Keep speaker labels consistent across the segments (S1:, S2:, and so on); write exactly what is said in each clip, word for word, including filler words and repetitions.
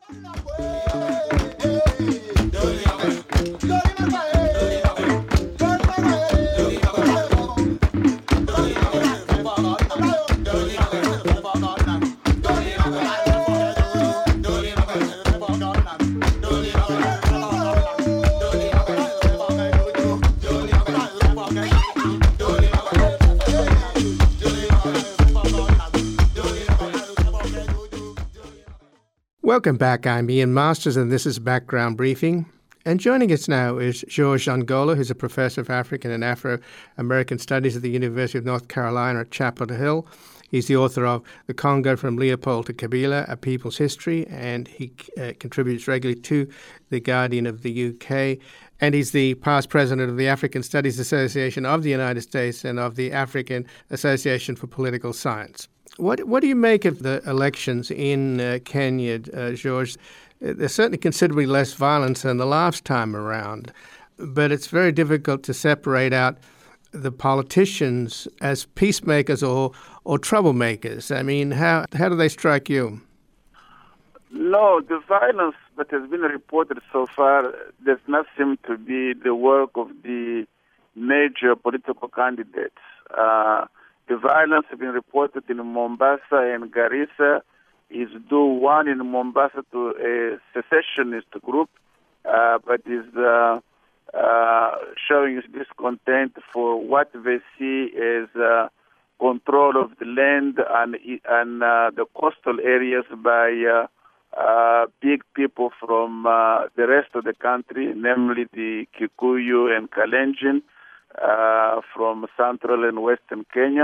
S1: Welcome back. I'm Ian Masters, and this is Background Briefing. And joining us now is George Angola, who's a professor of African and Afro-American Studies at the University of North Carolina at Chapel Hill. He's the author of The Congo from Leopold to Kabila, A People's History, and he uh, contributes regularly to The Guardian of the U K. And he's the past president of the African Studies Association of the United States and of the African Association for Political Science. What what do you make of the elections in uh, Kenya, uh, George? There's certainly considerably less violence than the last time around, but it's very difficult to separate out the politicians as peacemakers or or troublemakers. I mean, how how do they strike you?
S2: No, the violence that has been reported so far does not seem to be the work of the major political candidates. Uh, The violence has been reported in Mombasa and Garissa is due, one in Mombasa to a secessionist group, uh, but is uh, uh, showing its discontent for what they see as uh, control of the land and, and uh, the coastal areas by uh, uh, big people from uh, the rest of the country, namely the Kikuyu and Kalenjin uh, from central and western Kenya.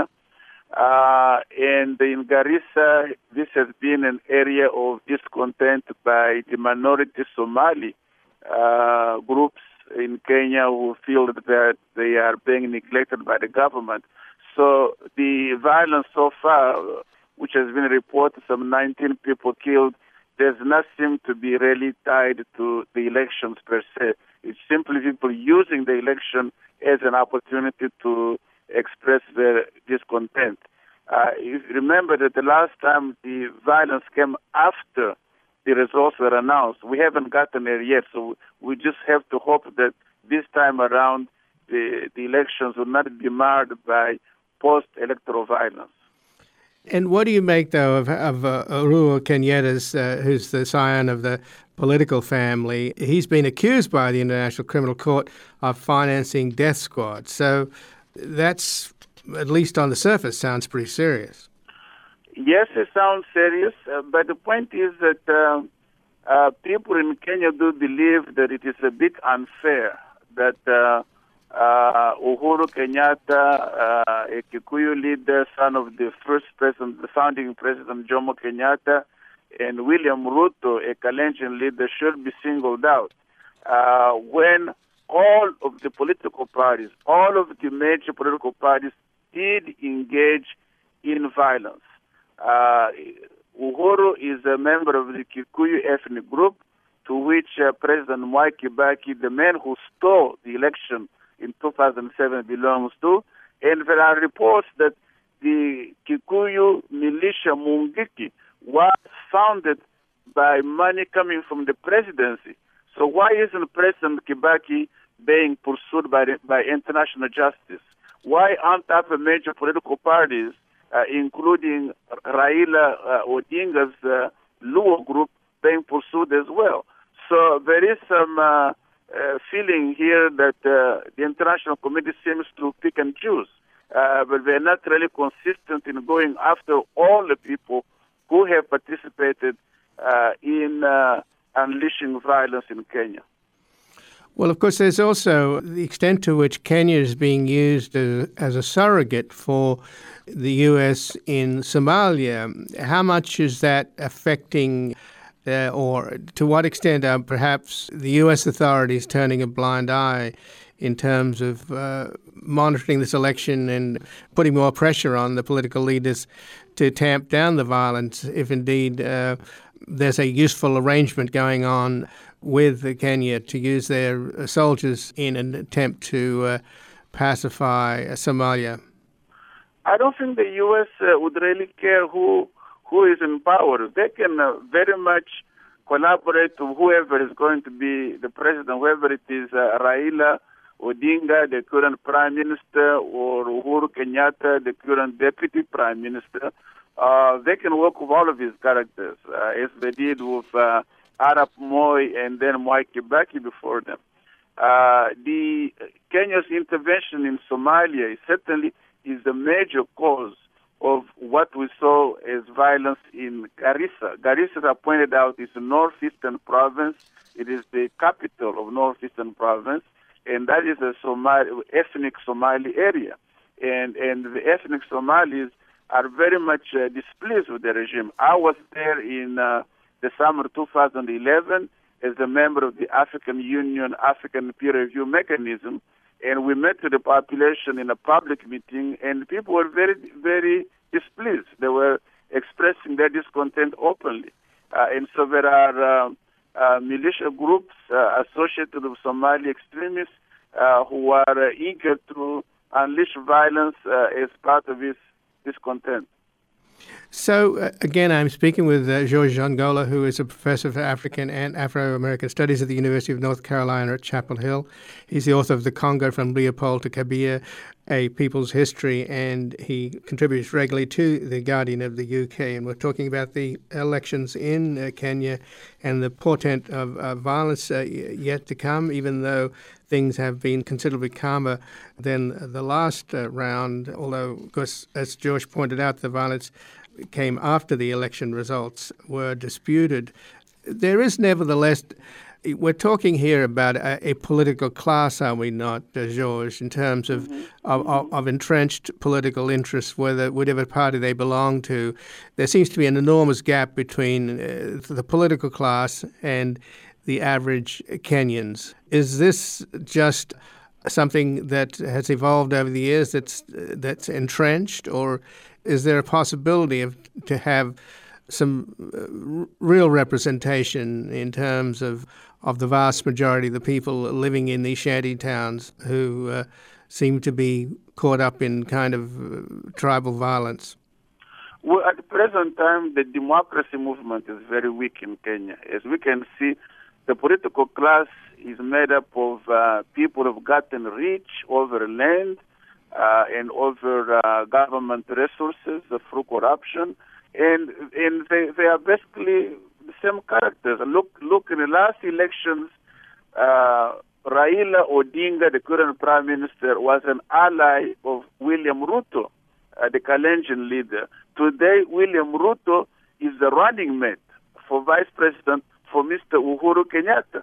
S2: Uh, and in Garissa, this has been an area of discontent by the minority Somali uh, groups in Kenya who feel that they are being neglected by the government. So the violence so far, which has been reported, some nineteen people killed, does not seem to be really tied to the elections per se. It's simply people using the election as an opportunity to express their discontent. Uh, you remember that the last time the violence came after the results were announced. We haven't gotten there yet, so we just have to hope that this time around the, the elections will not be marred by post-electoral violence.
S1: And what do you make, though, of, of uh, Uhuru Kenyatta, uh, who's the scion of the political family? He's been accused by the International Criminal Court of financing death squads. So that's, at least on the surface, sounds pretty serious.
S2: Yes, it sounds serious, uh, but the point is that uh, uh, people in Kenya do believe that it is a bit unfair that uh, uh, Uhuru Kenyatta, uh, a Kikuyu leader, son of the first president, the founding president Jomo Kenyatta, and William Ruto, a Kalenjin leader, should be singled out uh, when all of the political parties, all of the major political parties did engage in violence. Uh, Uhuru is a member of the Kikuyu ethnic group to which uh, President Mwai Kibaki, the man who stole the election in two thousand seven, belongs to. And there are reports that the Kikuyu militia Mungiki was founded by money coming from the presidency. So why isn't President Kibaki being pursued by, the, by international justice? Why aren't other major political parties, uh, including Raila uh, Odinga's uh, Luo group, being pursued as well? So there is some uh, uh, feeling here that uh, the international community seems to pick and choose, uh, but they're not really consistent in going after all the people who have participated uh, in uh, unleashing violence in Kenya.
S1: Well, of course, there's also the extent to which Kenya is being used as, as a surrogate for the U S in Somalia. How much is that affecting, uh, or to what extent are perhaps the U S authorities turning a blind eye in terms of uh, monitoring this election and putting more pressure on the political leaders to tamp down the violence if indeed uh, there's a useful arrangement going on with Kenya to use their soldiers in an attempt to uh, pacify Somalia?
S2: I don't think the U S uh, would really care who who is in power. They can uh, very much collaborate with whoever is going to be the president, whoever it is, uh, Raila Odinga, the current prime minister, or Uhuru Kenyatta, the current deputy prime minister. Uh, they can work with all of these characters, uh, as they did with uh, Arap Moi and then Mwai Kibaki before them. Uh, the Kenya's intervention in Somalia is certainly is the major cause of what we saw as violence in Garissa. Garissa, as I pointed out, is a northeastern province. It is the capital of northeastern province, and that is a Somali, ethnic Somali area. And and the ethnic Somalis are very much uh, displeased with the regime. I was there in uh, the summer two thousand eleven as a member of the African Union African Peer Review Mechanism, and we met with the population in a public meeting, and people were very, very displeased. They were expressing their discontent openly. Uh, and so there are uh, uh, militia groups uh, associated with Somali extremists uh, who are uh, eager to unleash violence uh, as part of this discontent.
S1: So, uh, again, I'm speaking with uh, George Jongola, who is a professor of African and Afro-American Studies at the University of North Carolina at Chapel Hill. He's the author of The Congo from Leopold to Kabila, A People's History, and he contributes regularly to The Guardian of the U K. And we're talking about the elections in uh, Kenya and the portent of uh, violence uh, yet to come, even though things have been considerably calmer than the last uh, round, although, of course, as George pointed out, the violence came after the election results were disputed. There is nevertheless, we're talking here about a, a political class, are we not, uh, George, in terms of, mm-hmm. of, of, of entrenched political interests, whether whatever party they belong to. There seems to be an enormous gap between uh, the political class and the average Kenyans. Is this just something that has evolved over the years that's that's entrenched, or is there a possibility of to have some uh, real representation in terms of of the vast majority of the people living in these shanty towns who uh, seem to be caught up in kind of uh, tribal violence?
S2: Well, at the present time, the democracy movement is very weak in Kenya. As we can see, the political class is made up of uh, people who have gotten rich over land uh, and over uh, government resources uh, through corruption, and and they, they are basically the same characters. Look, look in the last elections, uh, Raila Odinga, the current prime minister, was an ally of William Ruto, uh, the Kalenjin leader. Today, William Ruto is the running mate for vice president for Mister Uhuru Kenyatta.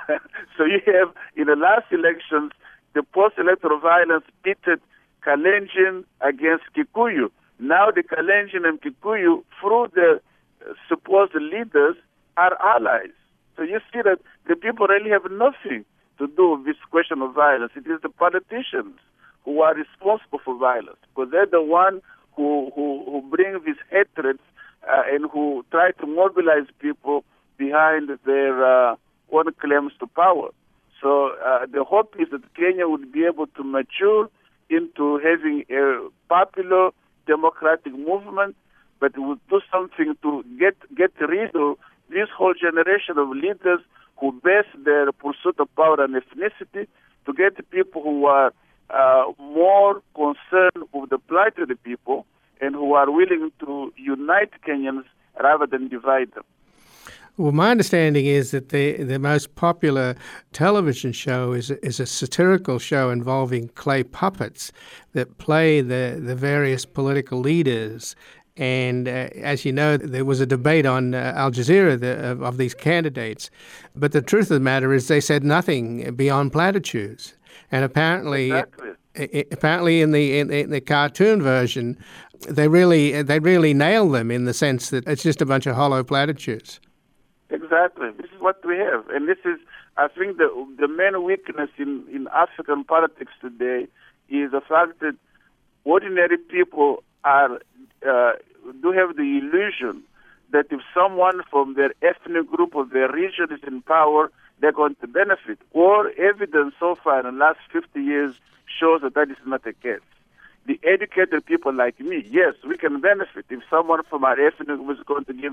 S2: So you have, in the last elections, the post-electoral violence pitted Kalenjin against Kikuyu. Now the Kalenjin and Kikuyu, through the uh, supposed leaders, are allies. So you see that the people really have nothing to do with this question of violence. It is the politicians who are responsible for violence, because they're the one who, who, who bring these hatreds uh, and who try to mobilize people behind their uh, own claims to power. So uh, the hope is that Kenya would be able to mature into having a popular democratic movement, but it would do something to get get rid of this whole generation of leaders who base their pursuit of power on ethnicity, to get people who are uh, more concerned with the plight of the people and who are willing to unite Kenyans rather than divide them.
S1: Well, my understanding is that the the most popular television show is is a satirical show involving clay puppets that play the, the various political leaders. And uh, as you know, there was a debate on uh, Al Jazeera the, of, of these candidates. But the truth of the matter is they said nothing beyond platitudes. And apparently,
S2: Exactly.
S1: uh, apparently in the in, in the cartoon version, they really they really nail them in the sense that it's just a bunch of hollow platitudes.
S2: Exactly. This is what we have. And this is, I think, the the main weakness in, in African politics today is the fact that ordinary people are uh, do have the illusion that if someone from their ethnic group or their region is in power, they're going to benefit. Or evidence so far in the last fifty years shows that that is not the case. The educated people like me, yes, we can benefit if someone from our ethnic group is going to give us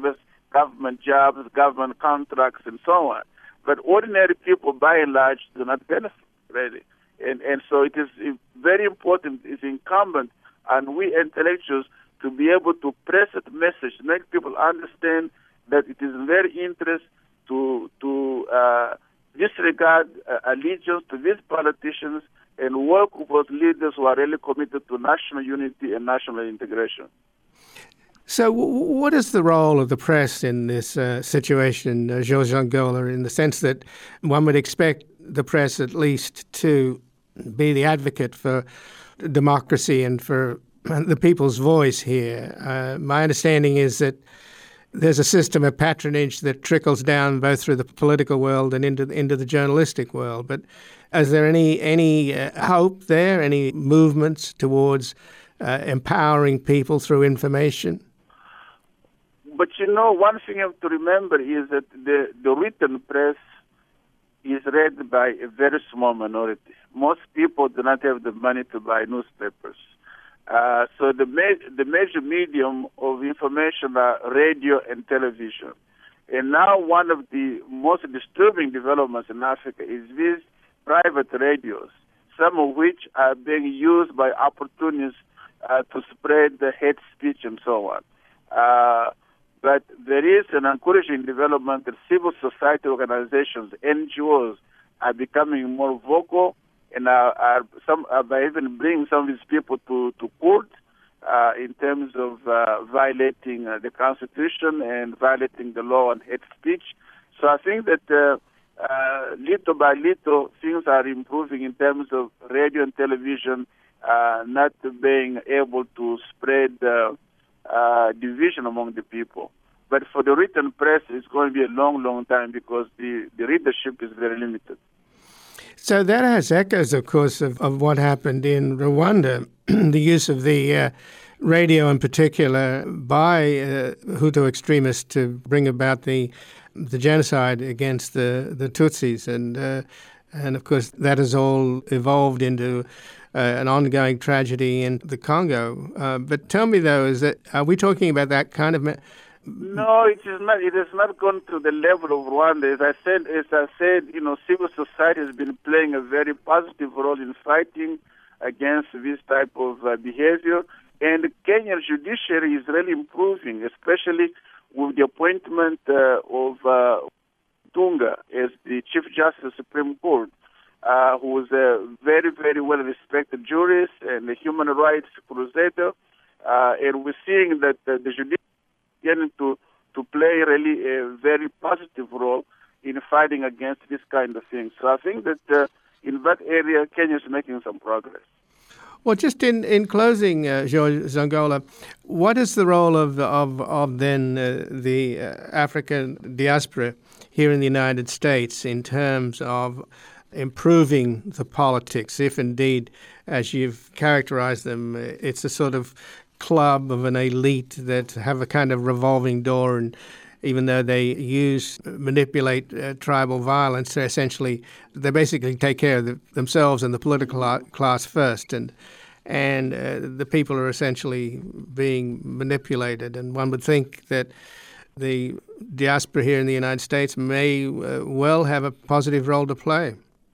S2: government jobs, government contracts, and so on. But ordinary people, by and large, do not benefit, really. And, and so it is very important, it's incumbent on we intellectuals to be able to press that message, make people understand that it is in their interest to to uh, disregard uh, allegiance to these politicians and work with those leaders who are really committed to national unity and national integration.
S1: So w- what is the role of the press in this uh, situation, uh, Georges Angola, in the sense that one would expect the press at least to be the advocate for democracy and for the people's voice here? Uh, my understanding is that there's a system of patronage that trickles down both through the political world and into into the journalistic world. But is there any any uh, hope there, any movements towards uh, empowering people through information?
S2: But you know, one thing you have to remember is that the, the written press is read by a very small minority. Most people do not have the money to buy newspapers. Uh, so the, ma- the major medium of information are radio and television. And now one of the most disturbing developments in Africa is these private radios, some of which are being used by opportunists uh, to spread the hate speech and so on. Uh, but there is an encouraging development that civil society organizations, N G Os, are becoming more vocal and are, are some are by even bringing some of these people to, to court uh, in terms of uh, violating uh, the Constitution and violating the law on hate speech. So I think that uh, uh, little by little things are improving in terms of radio and television uh, not being able to spread uh, uh, division among the people. But for the written press, it's going to be a long, long time because the, the readership is very limited.
S1: So that has echoes, of course, of, of what happened in Rwanda, the use of the uh, radio in particular by uh, Hutu extremists to bring about the the genocide against the, the Tutsis. And, uh, and, of course, that has all evolved into uh, an ongoing tragedy in the Congo. Uh, but tell me, though, is that are we talking about that kind of... Ma-
S2: No, it is not. It has not gone to the level of Rwanda. As I said, as I said, you know, civil society has been playing a very positive role in fighting against this type of uh, behavior. And the Kenyan judiciary is really improving, especially with the appointment uh, of uh, Tunga as the Chief Justice of the Supreme Court, uh, who is a very, very well-respected jurist and a human rights crusader. Uh, and we're seeing that uh, the judiciary getting to, to play really a very positive role in fighting against this kind of thing. So I think that uh, in that area, Kenya is making some progress.
S1: Well, just in, in closing, uh, Georges Angola, what is the role of, of, of then uh, the uh, African diaspora here in the United States in terms of improving the politics, if indeed, as you've characterized them, it's a sort of club of an elite that have a kind of revolving door, and even though they use, manipulate uh, tribal violence, they essentially, they basically take care of the, themselves and the political class first, and and uh, the people are essentially being manipulated. And one would think that the diaspora here in the United States may uh, well have a positive role to play.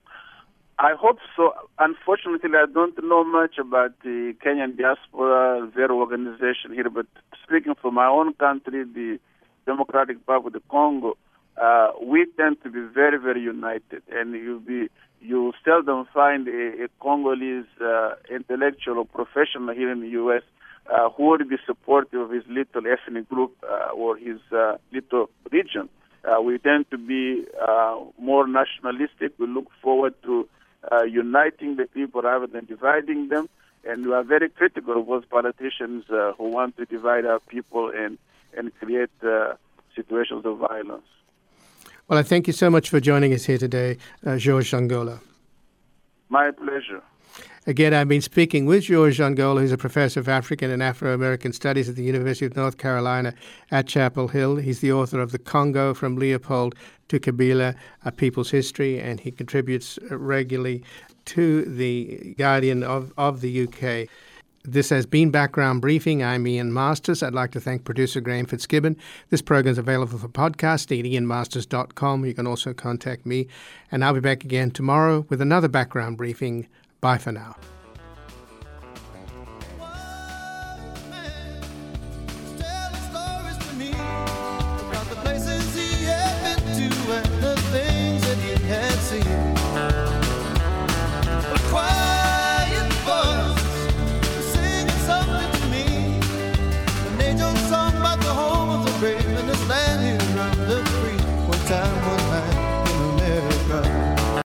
S2: I hope so. Unfortunately, I don't know much about the Kenyan diaspora, their organization here, but speaking for my own country, the Democratic Republic of the Congo, uh, we tend to be very, very united. And you'll be, you seldom find a, a Congolese uh, intellectual or professional here in the U S uh, who would be supportive of his little ethnic group uh, or his uh, little region. Uh, we tend to be uh, more nationalistic. We look forward to Uh, uniting the people rather than dividing them, and we are very critical of those politicians uh, who want to divide our people and, and create uh, situations of violence.
S1: Well, I thank you so much for joining us here today, uh, Georges Angola.
S2: My pleasure.
S1: Again, I've been speaking with Georges Angola, who's a professor of African and Afro-American Studies at the University of North Carolina at Chapel Hill. He's the author of The Congo from Leopold to Kabila, A People's History, and he contributes regularly to The Guardian of, of the U K. This has been Background Briefing. I'm Ian Masters. I'd like to thank producer Graham Fitzgibbon. This program is available for podcast at ian masters dot com. You can also contact me. And I'll be back again tomorrow with another Background Briefing. Bye for now.